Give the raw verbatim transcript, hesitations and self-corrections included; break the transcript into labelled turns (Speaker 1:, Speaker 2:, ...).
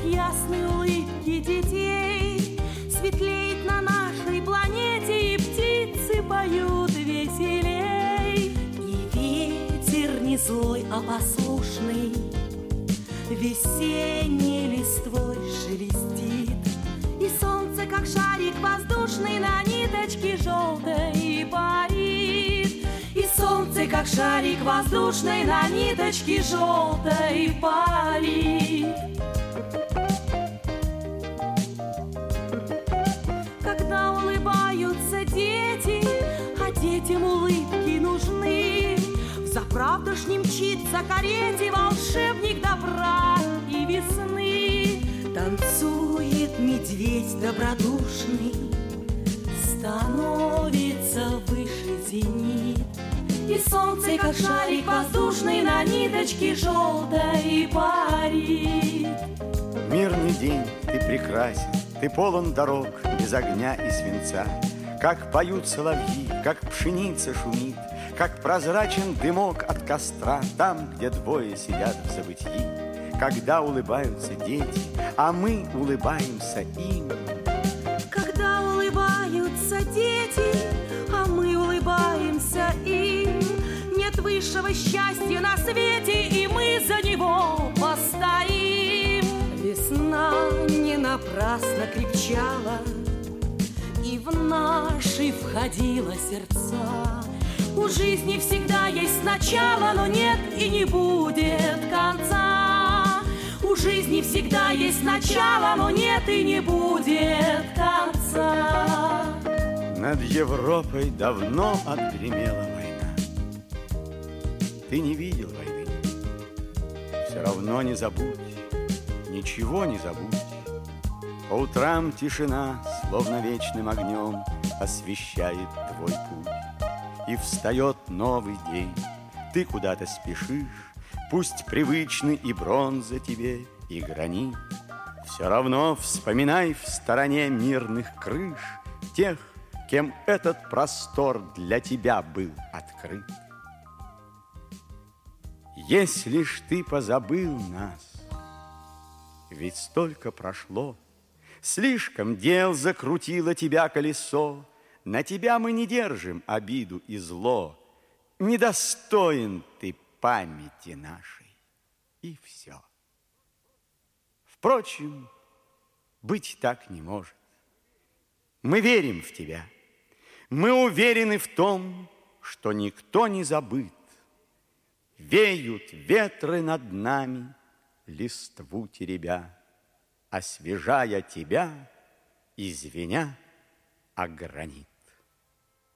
Speaker 1: ясной улыбки детей светлеет на нашей планете, и птицы поют веселей. И ветер не злой, а послушный весенней листвой шелестит, и солнце, как шарик воздушный, на ниточке желтой парит. И солнце, как шарик воздушный, на ниточке желтой парит. Когда улыбаются дети, а детям улыбки нужны, в заправдошнем мчится карете волшебник добра и весны. Танцует медведь добродушный, становится выше зенит, и солнце, как шарик воздушный, на ниточке желтой парит.
Speaker 2: Мирный день, ты прекрасен, ты полон дорог без огня и свинца. Как поют соловьи, как пшеница шумит, как прозрачен дымок от костра там, где двое сидят в забытии. Когда улыбаются дети, а мы улыбаемся им.
Speaker 1: Когда улыбаются дети, а мы улыбаемся им. Нет высшего счастья на свете, и мы за него постоим. Весна не напрасно крепчала и в наши входила сердца. У жизни всегда есть начало, но нет и не будет конца. У жизни всегда есть начало, но нет и не будет конца.
Speaker 2: Над Европой давно отгремела война. Ты не видел войны, все равно не забудь, ничего не забудь. По утрам тишина, словно вечным огнем, освещает твой путь. И встает новый день, ты куда-то спешишь, пусть привычны и бронза тебе, и гранит. Все равно вспоминай в стороне мирных крыш тех, кем этот простор для тебя был открыт. Если ж ты позабыл нас, ведь столько прошло, слишком дел закрутило тебя колесо, на тебя мы не держим обиду и зло, недостоин ты памяти нашей, и все. Впрочем, быть так не может. Мы верим в тебя, мы уверены в том, что никто не забыт. Веют ветры над нами, листву теребя, освежая тебя и звеня о гранит.